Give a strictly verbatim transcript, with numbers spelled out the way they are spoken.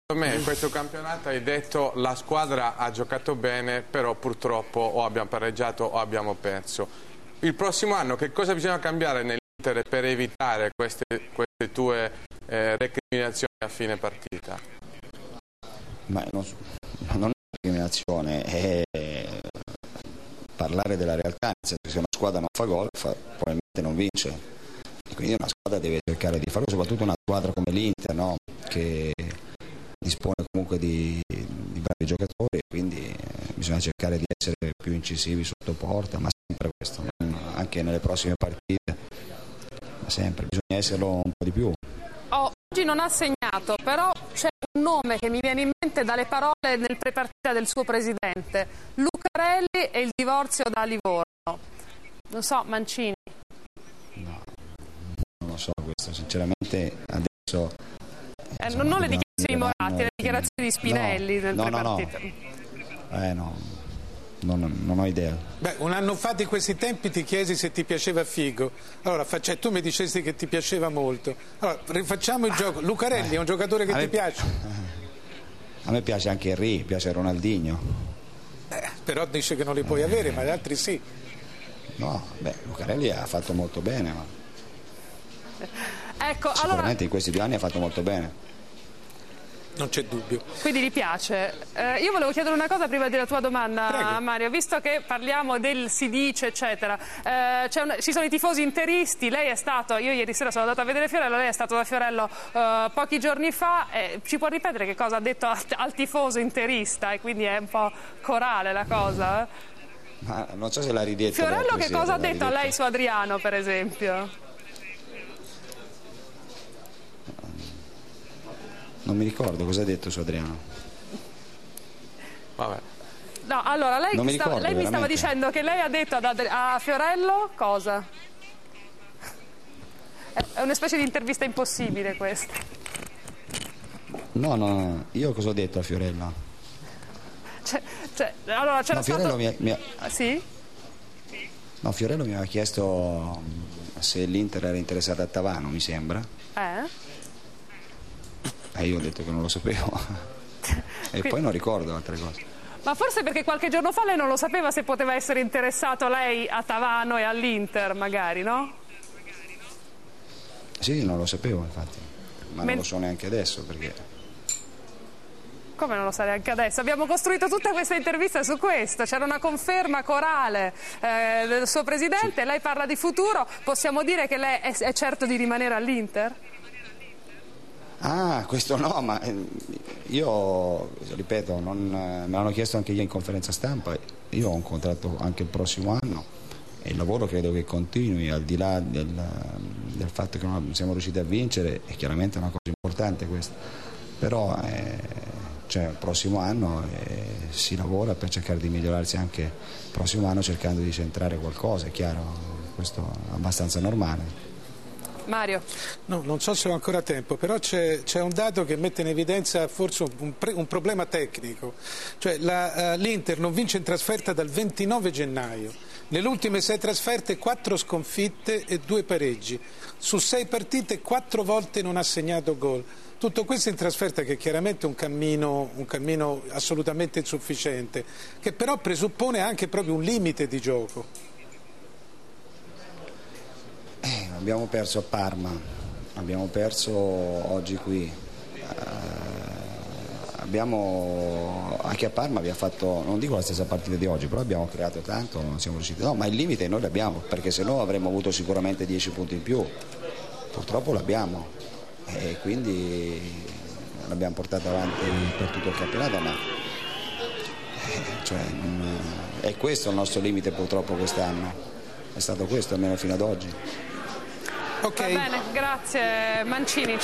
Me in questo campionato hai detto la squadra ha giocato bene, però purtroppo o abbiamo pareggiato o abbiamo perso. Il prossimo anno che cosa bisogna cambiare nell'Inter per evitare queste, queste tue eh, recriminazioni a fine partita? Ma non, non è recriminazione, è parlare della realtà, nel senso che se una squadra non fa gol fa, probabilmente non vince. E quindi una squadra deve cercare di farlo, soprattutto una squadra come l'Inter, no? Che dispone comunque di, di bravi giocatori, quindi eh, bisogna cercare di essere più incisivi sotto porta, ma sempre questo, anche nelle prossime partite, ma sempre, bisogna esserlo un po' di più. Oh, oggi non ha segnato, però c'è un nome che mi viene in mente dalle parole nel prepartita del suo presidente, Lucarelli e il divorzio da Livorno. Non so, Mancini. No, non lo so questo, sinceramente adesso... Eh, non, non le dichiarazioni di Moratti, le dichiarazioni di Spinelli no, nel no, prepartita. No, no. Eh no, non, non ho idea. Beh, un anno fa di questi tempi ti chiesi se ti piaceva Figo. Allora, cioè, tu mi dicesti che ti piaceva molto. Allora, rifacciamo il gioco. Lucarelli è un giocatore che a ti me, piace? A me piace anche Henry, piace Ronaldinho. Eh, però dice che non li puoi avere, ma gli altri sì. No, beh, Lucarelli ha fatto molto bene, ma... Ecco, sicuramente allora... in questi due anni ha fatto molto bene. Non c'è dubbio. Quindi gli piace. Eh, io volevo chiedere una cosa prima della tua domanda, Prego. Mario, visto che parliamo del si dice eccetera, eh, c'è una, ci sono i tifosi interisti, lei è stato, io ieri sera sono andata a vedere Fiorello, lei è stato da Fiorello eh, pochi giorni fa, eh, ci può ripetere che cosa ha detto al, al tifoso interista, e quindi è un po' corale la cosa? Eh? Ma non so se l'ha ridetto. Fiorello che cosa ha detto a lei su Adriano, per esempio? Non mi ricordo cosa ha detto su Adriano. Vabbè. No, allora lei, mi, sta, ricordo, lei mi stava dicendo che lei ha detto ad Adri- a Fiorello cosa? È una specie di intervista impossibile questa. No, no, io cosa ho detto a Fiorello? Cioè, cioè, allora c'era no, Fiorello stato... mi ha, mi ha... Ah, sì? No, Fiorello mi aveva chiesto se l'Inter era interessata a Tavano, mi sembra. Eh? E io ho detto che non lo sapevo. E Quindi... poi non ricordo altre cose. Ma forse perché qualche giorno fa lei non lo sapeva se poteva essere interessato lei a Tavano e all'Inter, magari, no? Sì, non lo sapevo, infatti. Ma Men... non lo so neanche adesso, perché... Come non lo sa neanche adesso? Abbiamo costruito tutta questa intervista su questo, c'era una conferma corale eh, del suo presidente, sì. Lei parla di futuro, possiamo dire che lei è, è certo di rimanere all'Inter? Ah, questo no, ma io, ripeto, non, me l'hanno chiesto anche io in conferenza stampa, io ho un contratto anche il prossimo anno e il lavoro credo che continui, al di là del, del fatto che non siamo riusciti a vincere, è chiaramente una cosa importante questa, però eh, cioè, il prossimo anno eh, si lavora per cercare di migliorarsi anche il prossimo anno cercando di centrare qualcosa, è chiaro, questo è abbastanza normale. Mario. No, non so se ho ancora tempo, però c'è, c'è un dato che mette in evidenza forse un, un, pre, un problema tecnico. Cioè la, uh, l'Inter non vince in trasferta dal ventinove gennaio. Nelle ultime sei trasferte quattro sconfitte e due pareggi. Su sei partite quattro volte non ha segnato gol. Tutto questo in trasferta, che è chiaramente un cammino, un cammino assolutamente insufficiente, che però presuppone anche proprio un limite di gioco. Eh, abbiamo perso a Parma, abbiamo perso oggi qui, eh, abbiamo, anche a Parma abbiamo fatto, non dico la stessa partita di oggi, però abbiamo creato tanto, non siamo riusciti, no, ma il limite noi l'abbiamo, perché se no avremmo avuto sicuramente dieci punti in più, purtroppo l'abbiamo e quindi l'abbiamo portato avanti per tutto il campionato, ma eh, cioè, non, è questo il nostro limite purtroppo quest'anno, è stato questo almeno fino ad oggi. Okay. Va bene, grazie Mancini.